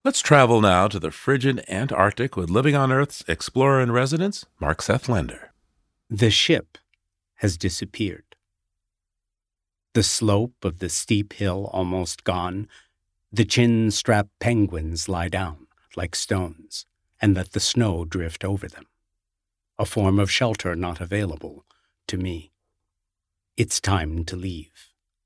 Let's travel now to the frigid Antarctic with Living on Earth's explorer-in-residence, Mark Seth Lender. The ship has disappeared. The slope of the steep hill almost gone, the chin-strapped penguins lie down like stones and let the snow drift over them. A form of shelter not available to me. It's time to leave.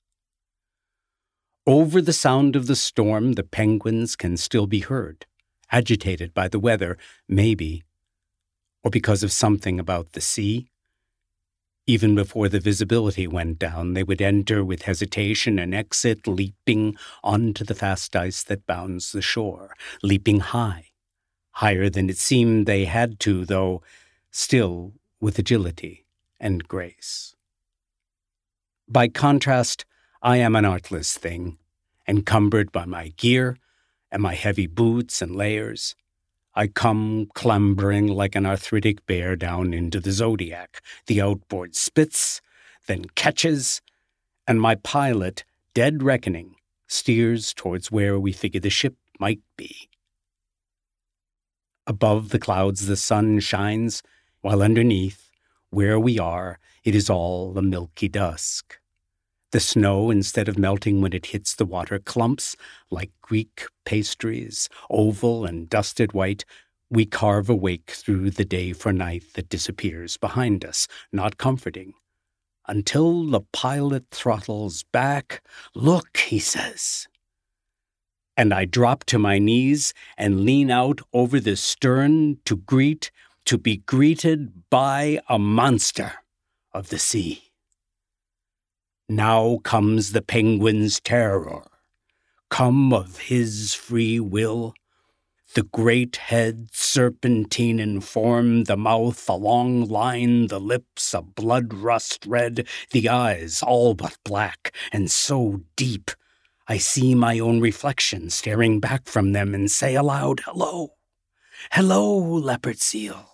Over the sound of the storm, the penguins can still be heard, agitated by the weather, maybe, or because of something about the sea. Even before the visibility went down, they would enter with hesitation and exit, leaping onto the fast ice that bounds the shore, leaping high, higher than it seemed they had to, though still with agility and grace. By contrast, I am an artless thing, encumbered by my gear and my heavy boots and layers. I come clambering like an arthritic bear down into the Zodiac. The outboard spits, then catches, and my pilot, dead reckoning, steers towards where we figure the ship might be. Above the clouds the sun shines, while underneath, where we are, it is all a milky dusk. The snow, instead of melting when it hits the water, clumps like Greek pastries, oval and dusted white. We carve a wake through the day for night that disappears behind us, not comforting, until the pilot throttles back. "Look," he says. And I drop to my knees and lean out over the stern to be greeted by a monster of the sea. Now comes the penguin's terror, come of his free will. The great head, serpentine in form, the mouth a long line, the lips a blood rust red, the eyes all but black and so deep. I see my own reflection staring back from them and say aloud, "Hello, hello, leopard seal."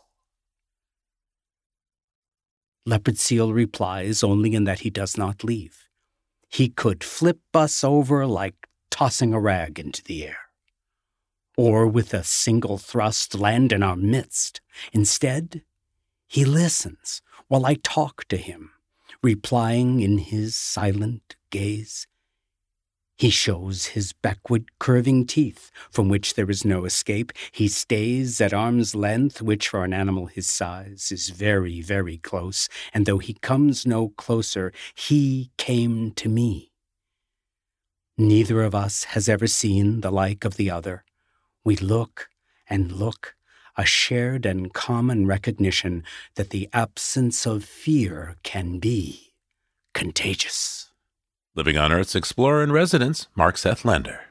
Leopard Seal replies only in that he does not leave. He could flip us over like tossing a rag into the air, or with a single thrust land in our midst. Instead, he listens while I talk to him, replying in his silent gaze. He shows his backward curving teeth, from which there is no escape. He stays at arm's length, which for an animal his size is very, very close. And though he comes no closer, he came to me. Neither of us has ever seen the like of the other. We look and look, a shared and common recognition that the absence of fear can be contagious. Living on Earth's explorer-in-residence, Mark Seth Lender.